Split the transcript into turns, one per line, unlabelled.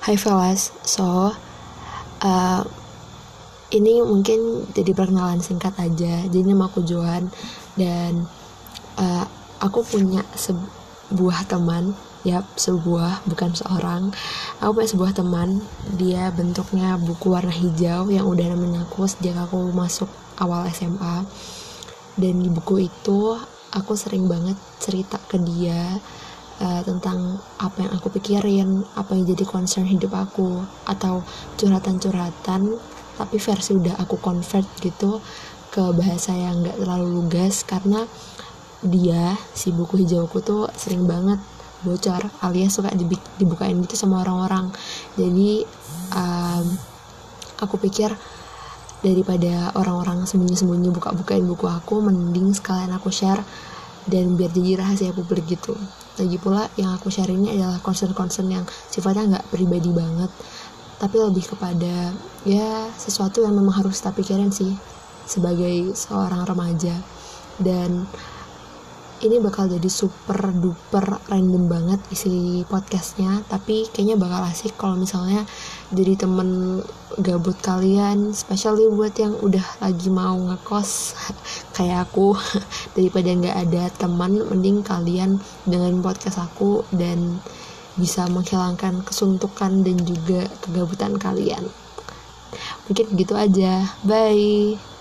Hai fellas, ini mungkin jadi perkenalan singkat aja. Jadi nama aku Joan dan aku punya sebuah teman, sebuah, bukan seorang. Aku punya sebuah teman, dia bentuknya buku warna hijau yang udah nemenin aku sejak aku masuk awal SMA. Dan di buku itu aku sering banget cerita ke dia tentang apa yang aku pikirin, apa yang jadi concern hidup aku, atau curhatan-curhatan tapi versi udah aku convert gitu ke bahasa yang gak terlalu lugas, karena dia, si buku hijauku tuh sering banget bocor alias suka dibukain gitu sama orang-orang. Jadi aku pikir daripada orang-orang sembunyi-sembunyi buka-bukain buku aku, mending sekalian aku share dan biar jadi rahasia publik gitu. Lagi pula yang aku share ini adalah concern-concern yang sifatnya gak pribadi banget, tapi lebih kepada sesuatu yang memang harus kita pikirin sih sebagai seorang remaja. Dan ini bakal jadi super duper random banget isi podcastnya, tapi kayaknya bakal asik kalau misalnya jadi temen gabut kalian, especially buat yang udah lagi mau ngekos kayak aku. Daripada gak ada teman, mending kalian dengerin podcast aku dan bisa menghilangkan kesuntukan dan juga kegabutan kalian. Mungkin gitu aja, bye.